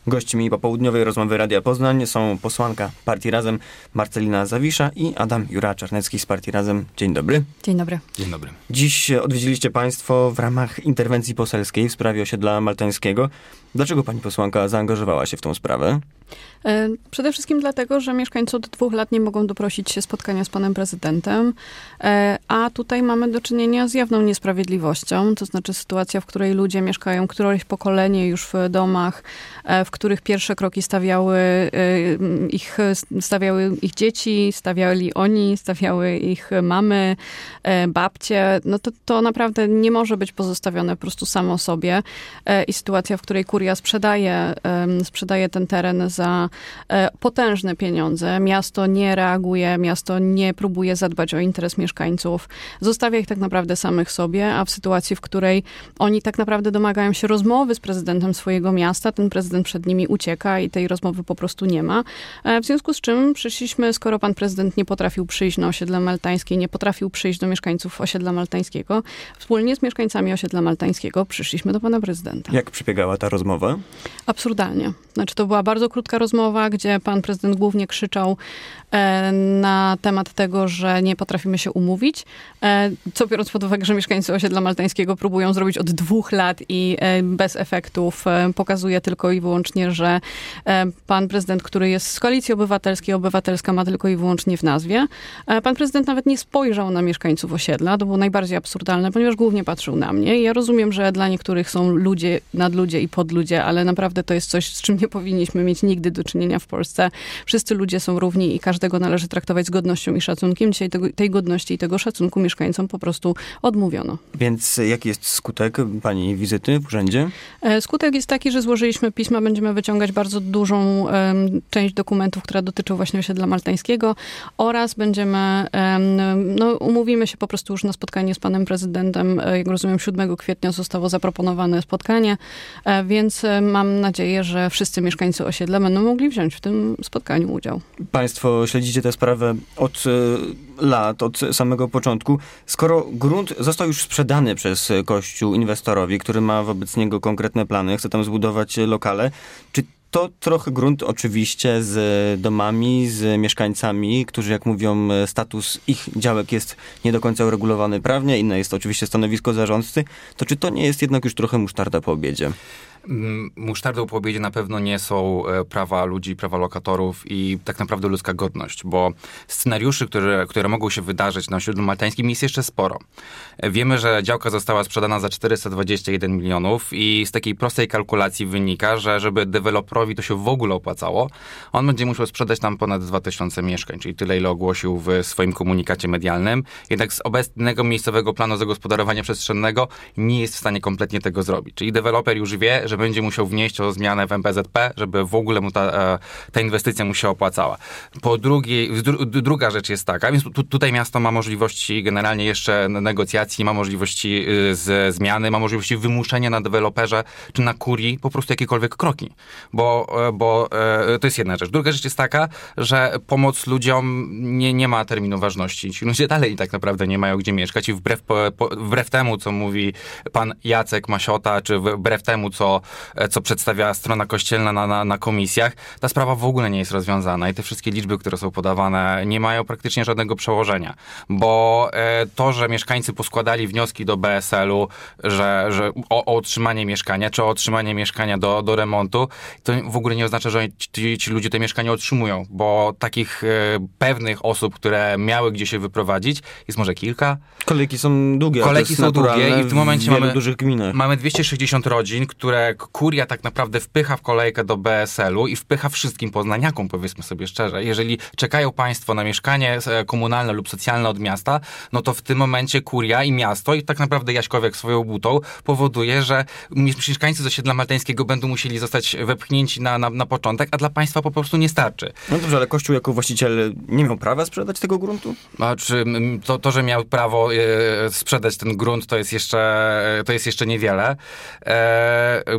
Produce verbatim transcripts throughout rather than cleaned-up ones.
Gośćmi popołudniowej rozmowy Radia Poznań są posłanka Partii Razem Marcelina Zawisza i Adam Jura-Czarnecki z Partii Razem. Dzień dobry. Dzień dobry. Dzień dobry. Dziś odwiedziliście państwo w ramach interwencji poselskiej w sprawie osiedla maltańskiego. Dlaczego pani posłanka zaangażowała się w tą sprawę? Przede wszystkim dlatego, że mieszkańcy od dwóch lat nie mogą doprosić się spotkania z panem prezydentem, a tutaj mamy do czynienia z jawną niesprawiedliwością, to znaczy sytuacja, w której ludzie mieszkają któreś pokolenie już w domach, w których pierwsze kroki stawiały ich, stawiały ich dzieci, stawiali oni, stawiały ich mamy, babcie. No to, to naprawdę nie może być pozostawione po prostu samo sobie i sytuacja, w której kuria sprzedaje, sprzedaje ten teren za potężne pieniądze. Miasto nie reaguje, miasto nie próbuje zadbać o interes mieszkańców. Zostawia ich tak naprawdę samych sobie, a w sytuacji, w której oni tak naprawdę domagają się rozmowy z prezydentem swojego miasta, ten prezydent przed nimi ucieka i tej rozmowy po prostu nie ma. W związku z czym przyszliśmy, skoro pan prezydent nie potrafił przyjść na osiedle maltańskie, nie potrafił przyjść do mieszkańców osiedla maltańskiego, wspólnie z mieszkańcami osiedla maltańskiego przyszliśmy do pana prezydenta. Jak przebiegała ta rozmowa? Absurdalnie. Znaczy to była bardzo krótka rozmowa, gdzie pan prezydent głównie krzyczał e, na temat tego, że nie potrafimy się umówić, e, co biorąc pod uwagę, że mieszkańcy osiedla maltańskiego próbują zrobić od dwóch lat i e, bez efektów, e, pokazuje tylko i wyłącznie, że e, pan prezydent, który jest z Koalicji Obywatelskiej, obywatelska ma tylko i wyłącznie w nazwie. E, pan prezydent nawet nie spojrzał na mieszkańców osiedla, to było najbardziej absurdalne, ponieważ głównie patrzył na mnie. Ja rozumiem, że dla niektórych są ludzie, nadludzie i podludzie, ale naprawdę to jest coś, z czym nie powinniśmy mieć nigdy do czynienia w Polsce. Wszyscy ludzie są równi i każdego należy traktować z godnością i szacunkiem. Dzisiaj tego, tej godności i tego szacunku mieszkańcom po prostu odmówiono. Więc jaki jest skutek pani wizyty w urzędzie? Skutek jest taki, że złożyliśmy pisma, będziemy wyciągać bardzo dużą um, część dokumentów, która dotyczy właśnie osiedla maltańskiego oraz będziemy, um, no umówimy się po prostu już na spotkanie z panem prezydentem. Jak rozumiem, siódmego kwietnia zostało zaproponowane spotkanie, więc mam nadzieję, że wszyscy mieszkańcy osiedla będą mogli wziąć w tym spotkaniu udział. Państwo śledzicie tę sprawę od y, lat, od samego początku. Skoro grunt został już sprzedany przez Kościół inwestorowi, który ma wobec niego konkretne plany, chce tam zbudować lokale, czy to trochę grunt oczywiście z domami, z mieszkańcami, którzy, jak mówią, status ich działek jest nie do końca uregulowany prawnie, inne jest oczywiście stanowisko zarządcy, to czy to nie jest jednak już trochę musztarda po obiedzie? Musztardą po obiedzie na pewno nie są prawa ludzi, prawa lokatorów i tak naprawdę ludzka godność, bo scenariuszy, które, które mogą się wydarzyć na osiedlu maltańskim jest jeszcze sporo. Wiemy, że działka została sprzedana za czterysta dwadzieścia jeden milionów i z takiej prostej kalkulacji wynika, że żeby deweloperowi to się w ogóle opłacało, on będzie musiał sprzedać tam ponad dwa tysiące mieszkań, czyli tyle, ile ogłosił w swoim komunikacie medialnym. Jednak z obecnego miejscowego planu zagospodarowania przestrzennego nie jest w stanie kompletnie tego zrobić. Czyli deweloper już wie, że będzie musiał wnieść o zmianę w M P Z P, żeby w ogóle mu ta, ta inwestycja mu się opłacała. Po drugiej, druga rzecz jest taka, więc tu, tutaj miasto ma możliwości generalnie jeszcze negocjacji, ma możliwości z, zmiany, ma możliwości wymuszenia na deweloperze czy na kurii po prostu jakiekolwiek kroki. Bo, bo to jest jedna rzecz. Druga rzecz jest taka, że pomoc ludziom nie, nie ma terminu ważności. Ci ludzie dalej tak naprawdę nie mają gdzie mieszkać i wbrew, po, wbrew temu, co mówi pan Jacek Masiota, czy wbrew temu, co co przedstawia strona kościelna na, na, na komisjach, ta sprawa w ogóle nie jest rozwiązana i te wszystkie liczby, które są podawane, nie mają praktycznie żadnego przełożenia, bo e, to, że mieszkańcy poskładali wnioski do B S L u, że, że o, o otrzymanie mieszkania, czy o otrzymanie mieszkania do, do remontu, to w ogóle nie oznacza, że ci, ci ludzie te mieszkania otrzymują, bo takich e, pewnych osób, które miały gdzie się wyprowadzić, jest może kilka. Kolejki są długie. Kolejki są długie i w tym momencie w mamy, dużych gminach. mamy dwieście sześćdziesiąt rodzin, które kuria tak naprawdę wpycha w kolejkę do B S L u i wpycha wszystkim poznaniakom, powiedzmy sobie szczerze. Jeżeli czekają państwo na mieszkanie komunalne lub socjalne od miasta, no to w tym momencie kuria i miasto i tak naprawdę Jaśkowiak swoją butą powoduje, że mieszkańcy z osiedla maltańskiego będą musieli zostać wepchnięci na, na, na początek, a dla państwa po prostu nie starczy. No dobrze, ale Kościół jako właściciel nie miał prawa sprzedać tego gruntu? Znaczy, to, to, że miał prawo e, sprzedać ten grunt, to jest jeszcze, to jest jeszcze niewiele. E,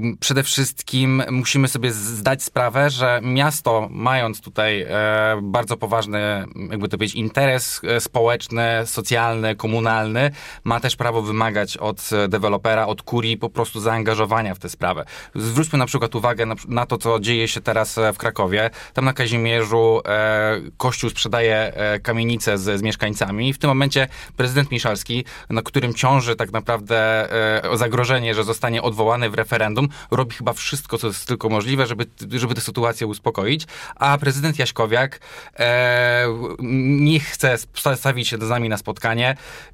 przede wszystkim musimy sobie zdać sprawę, że miasto, mając tutaj bardzo poważny, jakby to powiedzieć, interes społeczny, socjalny, komunalny, ma też prawo wymagać od dewelopera, od kurii po prostu zaangażowania w tę sprawę. Zwróćmy na przykład uwagę na, na to, co dzieje się teraz w Krakowie. Tam na Kazimierzu e, Kościół sprzedaje e, kamienicę z, z mieszkańcami. W tym momencie prezydent Miszalski, na którym ciąży tak naprawdę e, zagrożenie, że zostanie odwołany w referendum, robi chyba wszystko, co jest tylko możliwe, żeby, żeby tę sytuację uspokoić. A prezydent Jaśkowiak e, nie chce stawić się z nami na spotkanie. E,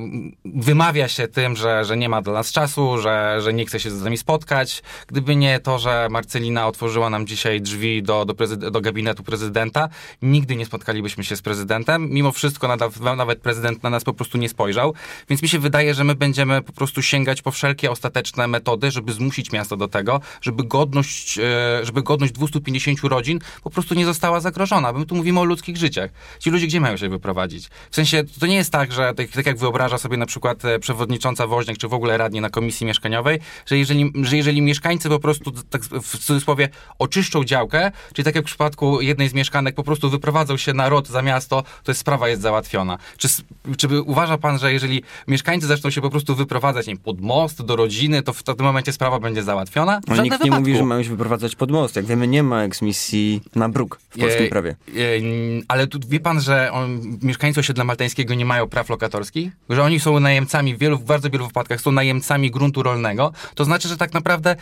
wymawia się tym, że, że nie ma dla nas czasu, że, że nie chce się z nami spotkać. Gdyby nie to, że Marcelina otworzyła nam dzisiaj drzwi do, do, prezyde- do gabinetu prezydenta, nigdy nie spotkalibyśmy się z prezydentem. Mimo wszystko nawet, nawet prezydent na nas po prostu nie spojrzał. Więc mi się wydaje, że my będziemy po prostu sięgać po wszelkie ostateczne metody, żeby zmusić miasto do tego, żeby godność, żeby godność dwieście pięćdziesiąt rodzin po prostu nie została zagrożona. Bo my tu mówimy o ludzkich życiach. Ci ludzie gdzie mają się wyprowadzić? W sensie, to nie jest tak, że tak, tak jak wyobraża sobie na przykład przewodnicząca Woźniak, czy w ogóle radni na komisji mieszkaniowej, że jeżeli, że jeżeli mieszkańcy po prostu, tak w cudzysłowie, oczyszczą działkę, czyli tak jak w przypadku jednej z mieszkanek po prostu wyprowadzą się na rod za miasto, to jest sprawa jest załatwiona. Czy, czy uważa pan, że jeżeli mieszkańcy zaczną się po prostu wyprowadzać nie, pod most, do rodziny, to w tym momencie sprawa będzie załatwiona? No, nikt wypadku. nie mówi, że mają się wyprowadzać pod most. Jak wiemy, nie ma eksmisji na bruk w polskim e, prawie. E, ale tu wie pan, że on, mieszkańcy osiedla maltańskiego nie mają praw lokatorskich? Że oni są najemcami w wielu, w bardzo wielu wypadkach są najemcami gruntu rolnego. To znaczy, że tak naprawdę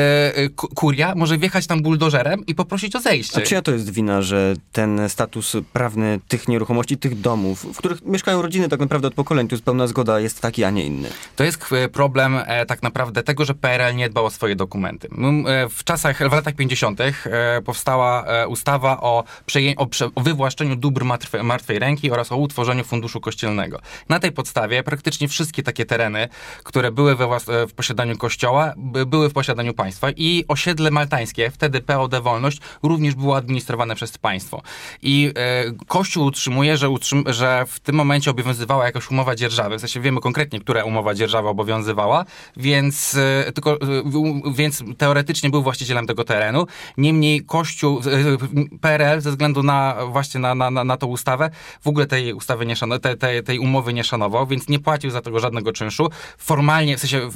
e, kuria może wjechać tam buldożerem i poprosić o zejście. A czyja to jest wina, że ten status prawny tych nieruchomości, tych domów, w których mieszkają rodziny tak naprawdę od pokoleń, tu jest pełna zgoda, jest taki, a nie inny? To jest problem e, tak naprawdę tego, że P R L nie dbał o swoje dokumenty. E, w czasach, w latach pięćdziesiątych e, powstała e, ustawa o, przeję- o, prze- o wywłaszczeniu dóbr martwe- martwej ręki oraz o utworzeniu funduszu kościelnego. Na tej podstawie praktycznie wszystkie takie tereny, które były we włas- w posiadaniu kościoła, by- były w posiadaniu państwa i osiedle maltańskie, wtedy P O D Wolność, również było administrowane przez państwo. I e, Kościół utrzymuje, że, utrzym- że w tym momencie obowiązywała jakaś umowa dzierżawy. W sensie wiemy konkretnie, która umowa dzierżawy obowiązywała, więc, e, tylko, e, w, więc teoretycznie był właścicielem tego terenu. Niemniej Kościół, e, P R L ze względu na właśnie na, na, na tą ustawę, w ogóle tej ustawy nie szanował, tej, tej, tej umowy nie szanował, więc nie płacił za tego żadnego czynszu. Formalnie, w sensie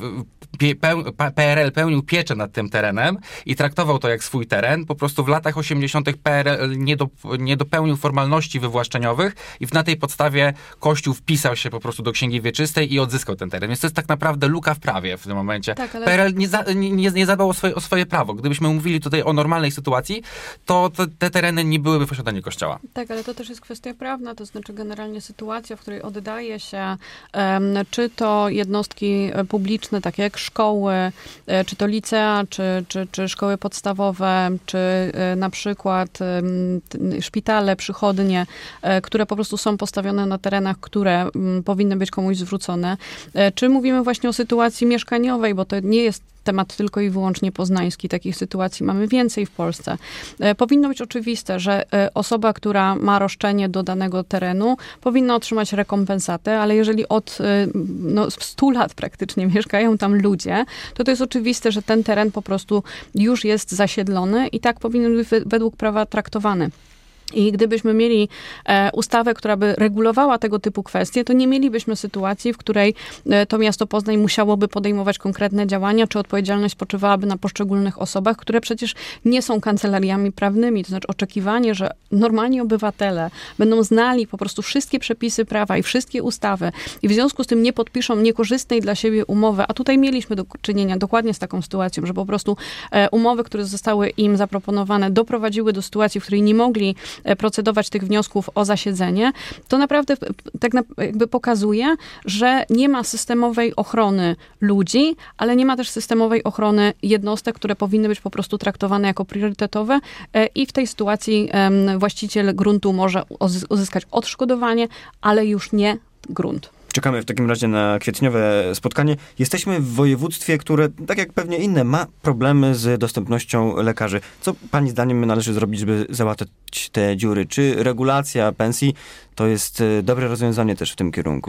P R L pełnił pieczę nad tym terenem i traktował to jak swój teren. Po prostu w latach osiemdziesiątych P R L nie, do, nie dopełnił formalności wywłaszczeniowych i na tej podstawie Kościół wpisał się po prostu do Księgi Wieczystej i odzyskał ten teren. Więc to jest tak naprawdę luka w prawie w tym momencie. Tak, ale... P R L nie, za, nie, nie zadbał o swoje, o swoje prawo. Gdybyśmy mówili tutaj o normalnej sytuacji, to te, te tereny nie byłyby w posiadaniu Kościoła. Tak, ale to też jest kwestia prawna, to znaczy generalnie sytuacja, w której oddaje się um, czy to jednostki publiczne, takie jak szkoły, czy to licea, czy, czy, czy szkoły podstawowe, czy na przykład um, szpitale, przychodnie, które po prostu są postawione na terenach, które um, powinny być komuś zwrócone. Czy mówimy właśnie o sytuacji mieszkaniowej, bo to nie jest temat tylko i wyłącznie poznański. Takich sytuacji mamy więcej w Polsce. E, powinno być oczywiste, że e, osoba, która ma roszczenie do danego terenu, powinna otrzymać rekompensatę, ale jeżeli od e, no, stu lat praktycznie mieszkają tam ludzie, to to jest oczywiste, że ten teren po prostu już jest zasiedlony i tak powinien być według prawa traktowany. I gdybyśmy mieli e, ustawę, która by regulowała tego typu kwestie, to nie mielibyśmy sytuacji, w której e, to miasto Poznań musiałoby podejmować konkretne działania, czy odpowiedzialność spoczywałaby na poszczególnych osobach, które przecież nie są kancelariami prawnymi. To znaczy oczekiwanie, że normalni obywatele będą znali po prostu wszystkie przepisy prawa i wszystkie ustawy i w związku z tym nie podpiszą niekorzystnej dla siebie umowy, a tutaj mieliśmy do czynienia dokładnie z taką sytuacją, że po prostu e, umowy, które zostały im zaproponowane, doprowadziły do sytuacji, w której nie mogli procedować tych wniosków o zasiedzenie, to naprawdę tak jakby pokazuje, że nie ma systemowej ochrony ludzi, ale nie ma też systemowej ochrony jednostek, które powinny być po prostu traktowane jako priorytetowe i w tej sytuacji właściciel gruntu może uzyskać odszkodowanie, ale już nie grunt. Czekamy w takim razie na kwietniowe spotkanie. Jesteśmy w województwie, które, tak jak pewnie inne, ma problemy z dostępnością lekarzy. Co pani zdaniem należy zrobić, żeby załatać te dziury? Czy regulacja pensji to jest dobre rozwiązanie też w tym kierunku?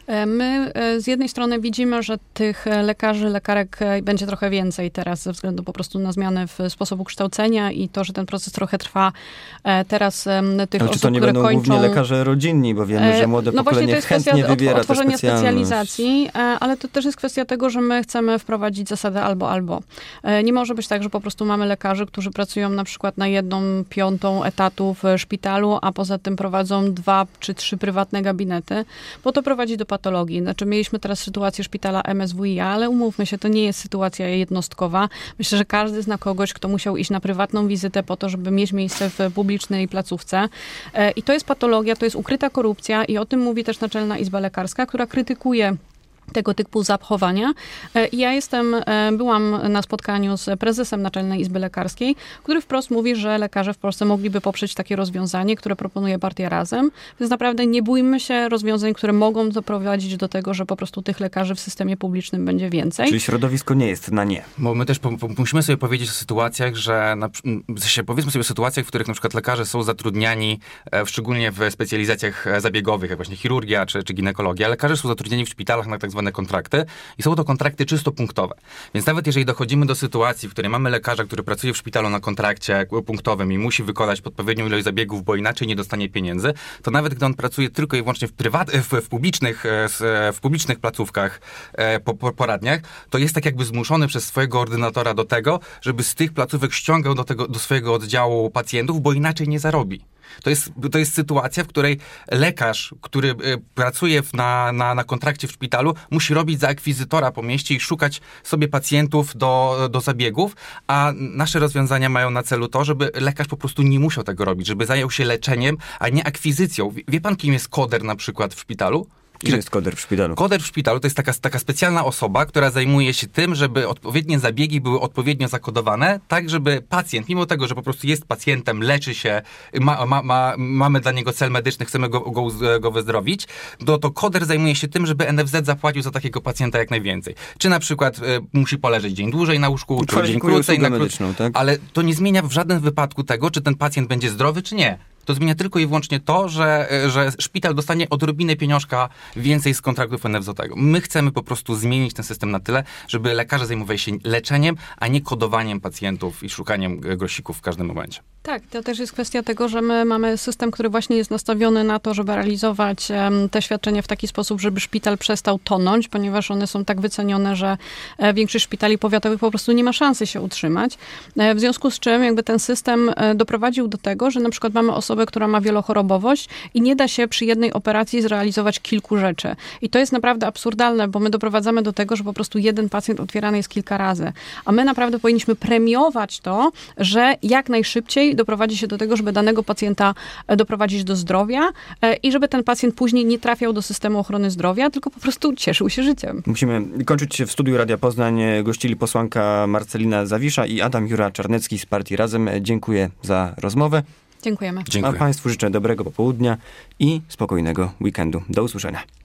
My z jednej strony widzimy, że tych lekarzy, lekarek będzie trochę więcej teraz ze względu po prostu na zmianę w sposobu kształcenia i to, że ten proces trochę trwa. Teraz tych Ale osób, czy to nie które będą kończą... głównie lekarze rodzinni, bo wiemy, że młode no pokolenie chętnie wybiera tę specjalność. specjalizacji, ale to też jest kwestia tego, że my chcemy wprowadzić zasadę albo, albo. Nie może być tak, że po prostu mamy lekarzy, którzy pracują na przykład na jedną piątą etatu w szpitalu, a poza tym prowadzą dwa czy trzy prywatne gabinety, bo to prowadzi do patologii. Znaczy mieliśmy teraz sytuację szpitala M S W I A, ale umówmy się, to nie jest sytuacja jednostkowa. Myślę, że każdy zna kogoś, kto musiał iść na prywatną wizytę po to, żeby mieć miejsce w publicznej placówce. I to jest patologia, to jest ukryta korupcja i o tym mówi też Naczelna Izba Lekarska, która krytykuje tego typu zachowania. I ja jestem, byłam na spotkaniu z prezesem Naczelnej Izby Lekarskiej, który wprost mówi, że lekarze w Polsce mogliby poprzeć takie rozwiązanie, które proponuje Partia Razem. Więc naprawdę nie bójmy się rozwiązań, które mogą doprowadzić do tego, że po prostu tych lekarzy w systemie publicznym będzie więcej. Czyli środowisko nie jest na nie. Bo my też po, po, musimy sobie powiedzieć o sytuacjach, że na, się, powiedzmy sobie o sytuacjach, w których na przykład lekarze są zatrudniani, w, szczególnie w specjalizacjach zabiegowych, jak właśnie chirurgia czy, czy ginekologia. Lekarze są zatrudnieni w szpitalach na tak zwane kontrakty i są to kontrakty czysto punktowe. Więc nawet jeżeli dochodzimy do sytuacji, w której mamy lekarza, który pracuje w szpitalu na kontrakcie punktowym i musi wykonać odpowiednią ilość zabiegów, bo inaczej nie dostanie pieniędzy, to nawet gdy on pracuje tylko i wyłącznie w, prywat, w, w, publicznych, w publicznych placówkach, po, po poradniach, to jest tak jakby zmuszony przez swojego ordynatora do tego, żeby z tych placówek ściągał do, tego, do swojego oddziału pacjentów, bo inaczej nie zarobi. To jest, to jest sytuacja, w której lekarz, który y, pracuje w, na, na, na kontrakcie w szpitalu, musi robić za akwizytora po mieście i szukać sobie pacjentów do, do zabiegów, a nasze rozwiązania mają na celu to, żeby lekarz po prostu nie musiał tego robić, żeby zajął się leczeniem, a nie akwizycją. Wie pan, kim jest koder na przykład w szpitalu? Kim jest koder w szpitalu? Koder w szpitalu to jest taka, taka specjalna osoba, która zajmuje się tym, żeby odpowiednie zabiegi były odpowiednio zakodowane, tak żeby pacjent, mimo tego, że po prostu jest pacjentem, leczy się, ma, ma, ma, mamy dla niego cel medyczny, chcemy go, go, go wyzdrowić, to, to koder zajmuje się tym, żeby N F Z zapłacił za takiego pacjenta jak najwięcej. Czy na przykład y, musi poleżeć dzień dłużej na łóżku, czy dzień krócej na medyczną, tak? Ale to nie zmienia w żadnym wypadku tego, czy ten pacjent będzie zdrowy, czy nie. To zmienia tylko i wyłącznie to, że, że szpital dostanie odrobinę pieniążka więcej z kontraktów N F Z-ego. My chcemy po prostu zmienić ten system na tyle, żeby lekarze zajmowali się leczeniem, a nie kodowaniem pacjentów i szukaniem grosików w każdym momencie. Tak, to też jest kwestia tego, że my mamy system, który właśnie jest nastawiony na to, żeby realizować um, te świadczenia w taki sposób, żeby szpital przestał tonąć, ponieważ one są tak wycenione, że e, większość szpitali powiatowych po prostu nie ma szansy się utrzymać. E, w związku z czym jakby ten system e, doprowadził do tego, że na przykład mamy osobę, która ma wielochorobowość i nie da się przy jednej operacji zrealizować kilku rzeczy. I to jest naprawdę absurdalne, bo my doprowadzamy do tego, że po prostu jeden pacjent otwierany jest kilka razy. A my naprawdę powinniśmy premiować to, że jak najszybciej doprowadzi się do tego, żeby danego pacjenta doprowadzić do zdrowia i żeby ten pacjent później nie trafiał do systemu ochrony zdrowia, tylko po prostu cieszył się życiem. Musimy kończyć. W studiu Radia Poznań gościli posłanka Marcelina Zawisza i Adam Jura-Czarnecki z Partii Razem. Dziękuję za rozmowę. Dziękujemy. Dziękuję. A Państwu życzę dobrego popołudnia i spokojnego weekendu. Do usłyszenia.